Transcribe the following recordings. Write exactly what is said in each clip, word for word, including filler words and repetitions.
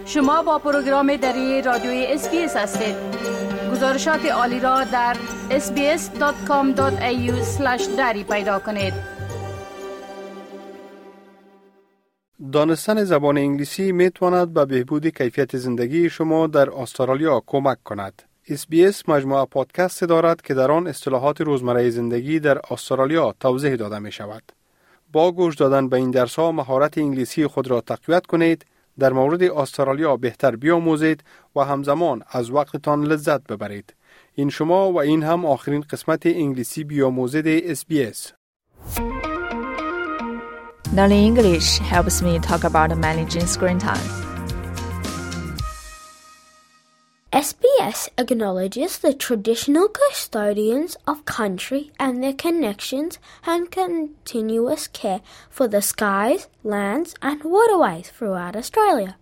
شما با پروگرام دری رادیوی اس بی اس هستید. گزارشات عالی را در اس بی اس دات کام دات ای یو اسلش دری پیدا کنید. دانستن زبان انگلیسی می تواند به بهبود کیفیت زندگی شما در استرالیا کمک کند. اس بی اس مجموعه پادکست دارد که در آن اصطلاحات روزمره زندگی در استرالیا توضیح داده می شود. با گوش دادن به این درس‌ها مهارت انگلیسی خود را تقویت کنید، در مورد استرالیا بهتر بیاموزید و همزمان از وقتتان لذت ببرید. این شما و این هم آخرین قسمت انگلیسی بیاموزید اس بی اس. Learning English helps me talk about managing screen time. S B S acknowledges the traditional custodians of country and their connections and continuous care for the skies, lands and waterways throughout Australia.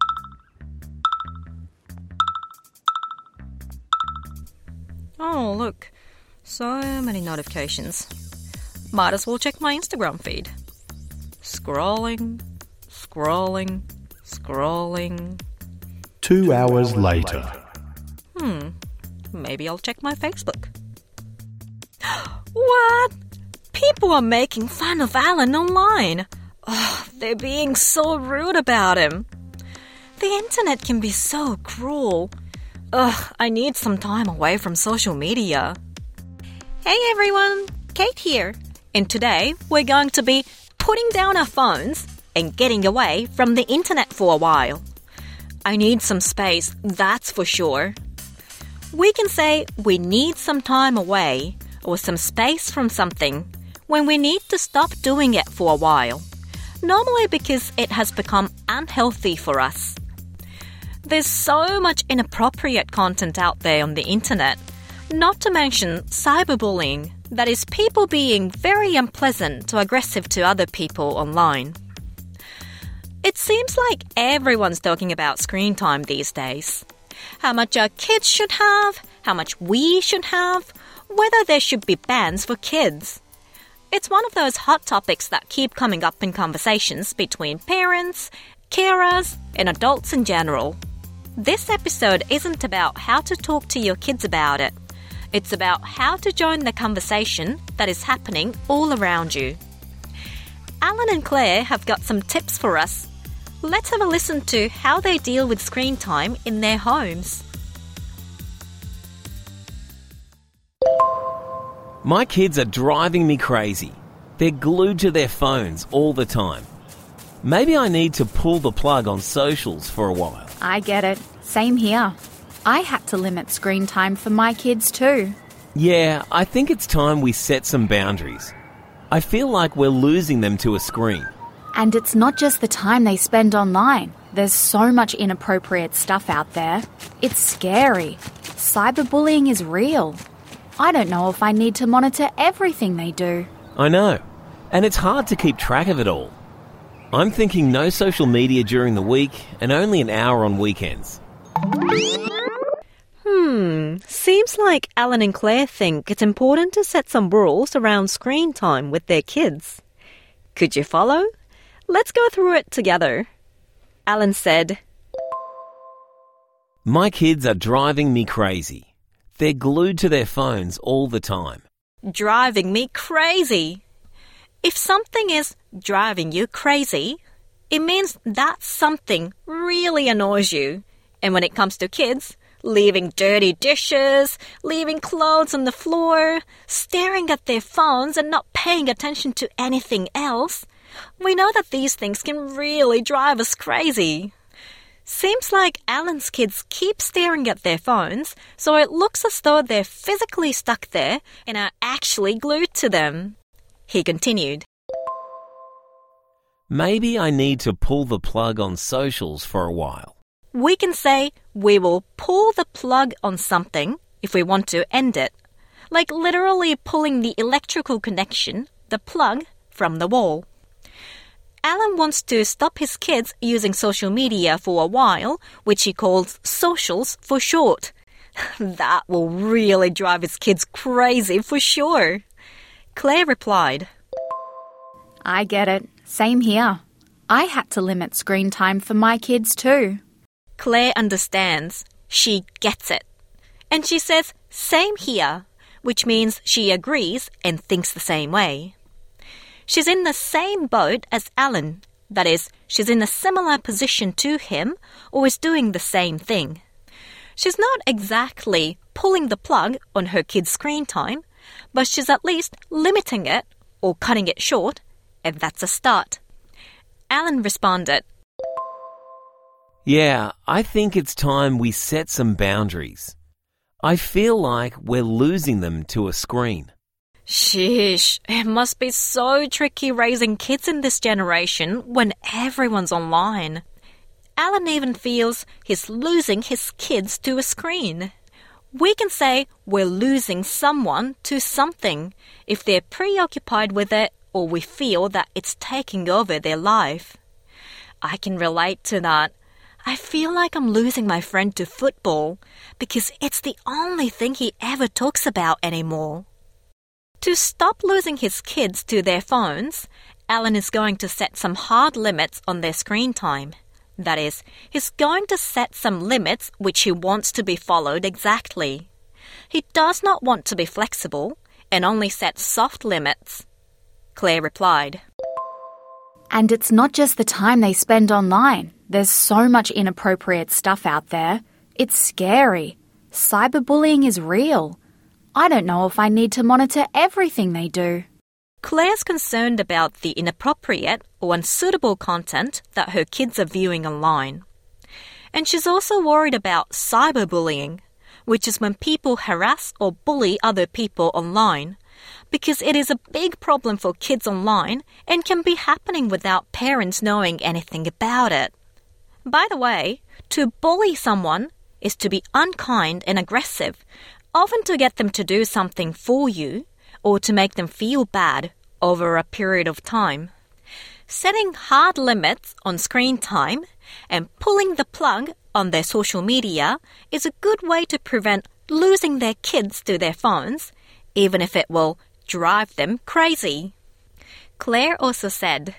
Oh, look. So many notifications. Might as well check my Instagram feed. Scrolling, scrolling, scrolling. Two hours later. Hmm, maybe I'll check my Facebook. What? People are making fun of Alan online. Oh, they're being so rude about him. The internet can be so cruel. Ugh, I need some time away from social media. Hey everyone, Kate here. And today we're going to be putting down our phones and getting away from the internet for a while. I need some space, that's for sure. We can say we need some time away or some space from something when we need to stop doing it for a while, normally because it has become unhealthy for us. There's so much inappropriate content out there on the internet, not to mention cyberbullying, that is people being very unpleasant or aggressive to other people online. It seems like everyone's talking about screen time these days. How much our kids should have, how much we should have, whether there should be bans for kids. It's one of those hot topics that keep coming up in conversations between parents, carers, and adults in general. This episode isn't about how to talk to your kids about it. It's about how to join the conversation that is happening all around you. Alan and Claire have got some tips for us. Let's have a listen to how they deal with screen time in their homes. My kids are driving me crazy. They're glued to their phones all the time. Maybe I need to pull the plug on socials for a while. I get it. Same here. I had to limit screen time for my kids too. Yeah, I think it's time we set some boundaries. I feel like we're losing them to a screen. And it's not just the time they spend online. There's so much inappropriate stuff out there. It's scary. Cyberbullying is real. I don't know if I need to monitor everything they do. I know. And it's hard to keep track of it all. I'm thinking no social media during the week and only an hour on weekends. Hmm, seems like Alan and Claire think it's important to set some rules around screen time with their kids. Could you follow? Let's go through it together. Alan said, My kids are driving me crazy. They're glued to their phones all the time. Driving me crazy. If something is driving you crazy, it means that something really annoys you. And when it comes to kids, leaving dirty dishes, leaving clothes on the floor, staring at their phones and not paying attention to anything else, we know that these things can really drive us crazy. Seems like Alan's kids keep staring at their phones, so it looks as though they're physically stuck there and are actually glued to them. He continued, Maybe I need to pull the plug on socials for a while. We can say we will pull the plug on something if we want to end it, like literally pulling the electrical connection, the plug, from the wall. Alan wants to stop his kids using social media for a while, which he calls socials for short. That will really drive his kids crazy for sure. Claire replied, I get it. Same here. I had to limit screen time for my kids too. Claire understands. She gets it. And she says, same here, which means she agrees and thinks the same way. She's in the same boat as Alan. That is, she's in a similar position to him or is doing the same thing. She's not exactly pulling the plug on her kids' screen time, but she's at least limiting it or cutting it short, and that's a start. Alan responded, Yeah, I think it's time we set some boundaries. I feel like we're losing them to a screen. Sheesh, it must be so tricky raising kids in this generation when everyone's online. Alan even feels he's losing his kids to a screen. We can say we're losing someone to something if they're preoccupied with it or we feel that it's taking over their life. I can relate to that. I feel like I'm losing my friend to football because it's the only thing he ever talks about anymore. To stop losing his kids to their phones, Alan is going to set some hard limits on their screen time. That is, he's going to set some limits which he wants to be followed exactly. He does not want to be flexible and only set soft limits. Claire replied, And it's not just the time they spend online. There's so much inappropriate stuff out there. It's scary. Cyberbullying is real. I don't know if I need to monitor everything they do. Claire's concerned about the inappropriate or unsuitable content that her kids are viewing online. And she's also worried about cyberbullying, which is when people harass or bully other people online, because it is a big problem for kids online and can be happening without parents knowing anything about it. By the way, to bully someone is to be unkind and aggressive, often to get them to do something for you or to make them feel bad over a period of time. Setting hard limits on screen time and pulling the plug on their social media is a good way to prevent losing their kids to their phones, even if it will drive them crazy. Claire also said,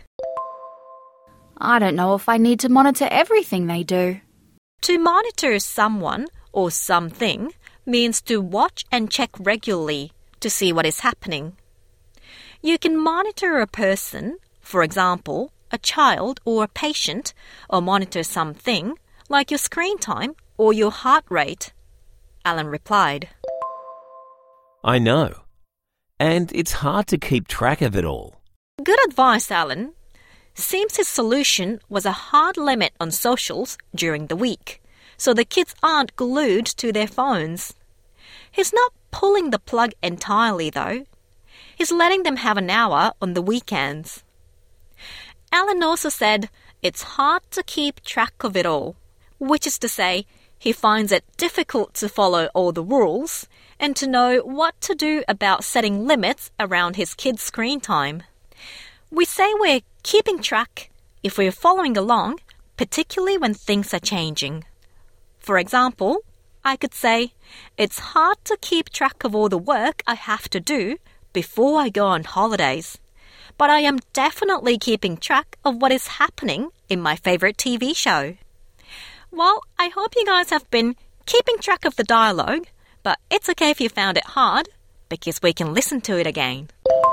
I don't know if I need to monitor everything they do. To monitor someone or something means to watch and check regularly to see what is happening. You can monitor a person, for example, a child or a patient, or monitor something like your screen time or your heart rate. Alan replied, I know. And it's hard to keep track of it all. Good advice, Alan. Seems his solution was a hard limit on socials during the week, so the kids aren't glued to their phones. He's not pulling the plug entirely, though. He's letting them have an hour on the weekends. Alan also said it's hard to keep track of it all, which is to say he finds it difficult to follow all the rules and to know what to do about setting limits around his kids' screen time. We say we're keeping track if we're following along, particularly when things are changing. For example, I could say, it's hard to keep track of all the work I have to do before I go on holidays, but I am definitely keeping track of what is happening in my favorite T V show. Well, I hope you guys have been keeping track of the dialogue, but it's okay if you found it hard, because we can listen to it again.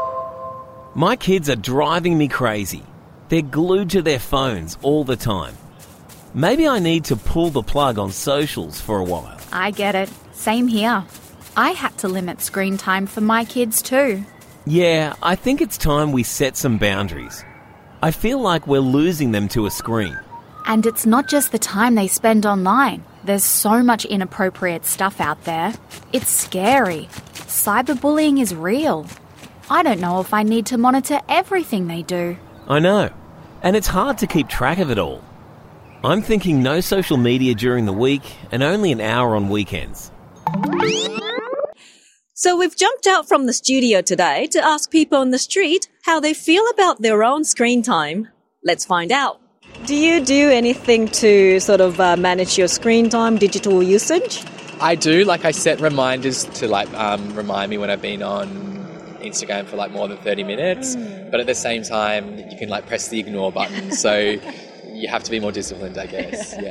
My kids are driving me crazy. They're glued to their phones all the time. Maybe I need to pull the plug on socials for a while. I get it. Same here. I had to limit screen time for my kids too. Yeah, I think it's time we set some boundaries. I feel like we're losing them to a screen. And it's not just the time they spend online. There's so much inappropriate stuff out there. It's scary. Cyberbullying is real. I don't know if I need to monitor everything they do. I know. And it's hard to keep track of it all. I'm thinking no social media during the week and only an hour on weekends. So we've jumped out from the studio today to ask people on the street how they feel about their own screen time. Let's find out. Do you do anything to sort of uh, manage your screen time, digital usage? I do. Like I set reminders to like um, remind me when I've been on Instagram for like more than thirty minutes. Mm. But at the same time, you can like press the ignore button. So you have to be more disciplined, I guess. Yeah.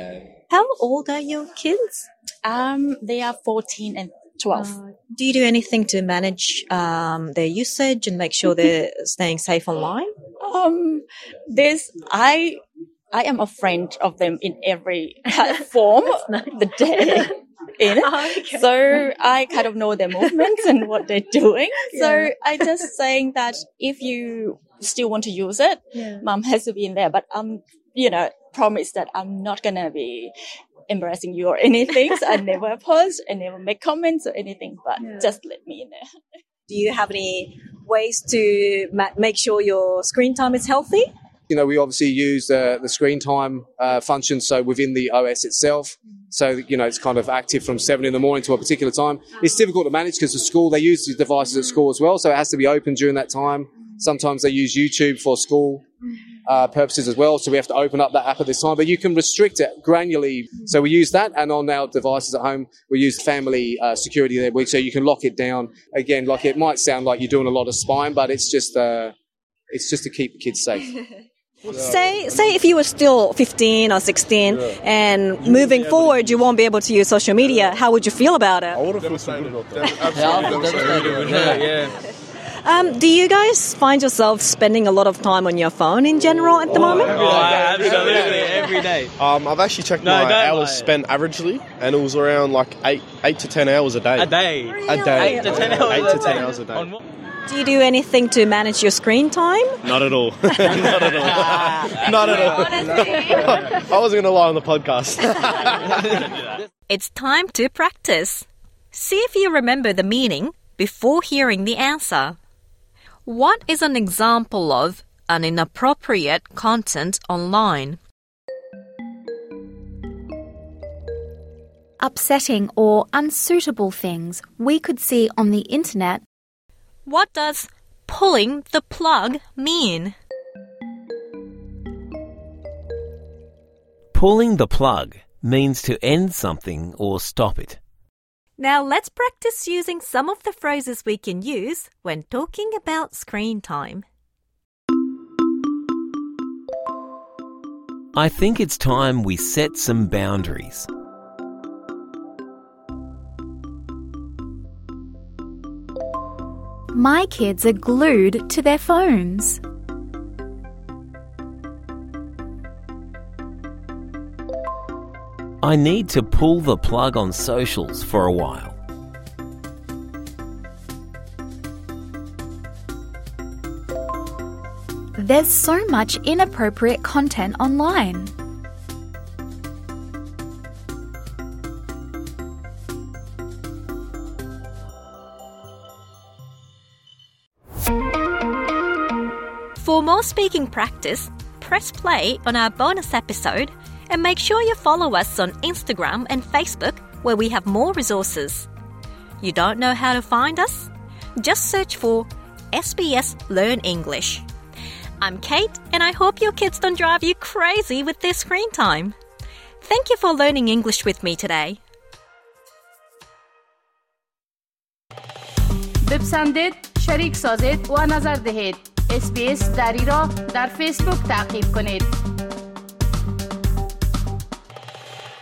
How old are your kids? Um, they are fourteen and twelve. Uh, do you do anything to manage um, their usage and make sure they're staying safe online? Um, this I I am a friend of them in every platform the day in. Oh, okay. So I kind of know their movements and what they're doing. Yeah. So I just saying that if you still want to use it, Yeah. mom has to be in there. But um, you know, promise that I'm not gonna be embarrassing you or anything. So I never post, I never make comments or anything. But Yeah. just let me in there. Do you have any ways to ma- make sure your screen time is healthy? You know, we obviously use uh, the screen time uh, function, so within the O S itself. So, you know, it's kind of active from seven in the morning to a particular time. It's difficult to manage because the school, they use these devices at school as well, so it has to be open during that time. Sometimes they use YouTube for school uh, purposes as well, so we have to open up that app at this time. But you can restrict it granularly. So we use that, and on our devices at home, we use family uh, security there, so you can lock it down. Again, like it might sound like you're doing a lot of spying, but it's just uh, it's just to keep the kids safe. Say, say if you were still fifteen or sixteen and moving forward you won't be able to use social media, how would you feel about it? I would have felt so good about that. Yeah, yeah. Um, do you guys find yourself spending a lot of time on your phone in general at the moment? Oh, absolutely, every day. Um, I've actually checked No, my don't hours lie. spent averagely, and it was around like eight, eight to ten hours a day. A day. A day. Eight to ten hours Eight a to ten day. hours a day. On what? Do you do anything to manage your screen time? Not at all. Not at all. Not at all. I wasn't going to lie on the podcast. It's time to practice. See if you remember the meaning before hearing the answer. What is an example of an inappropriate content online? Upsetting or unsuitable things we could see on the internet. What does pulling the plug mean? Pulling the plug means to end something or stop it. Now let's practice using some of the phrases we can use when talking about screen time. I think it's time we set some boundaries. My kids are glued to their phones. I need to pull the plug on socials for a while. There's so much inappropriate content online. For more speaking practice, press play on our bonus episode and make sure you follow us on Instagram and Facebook where we have more resources. You don't know how to find us? Just search for S B S Learn English. I'm Kate and I hope your kids don't drive you crazy with their screen time. Thank you for learning English with me today. بپسندید، شریک سازید و نظر دهید. اس بی اس دری را در فیسبوک تعقیب کنید.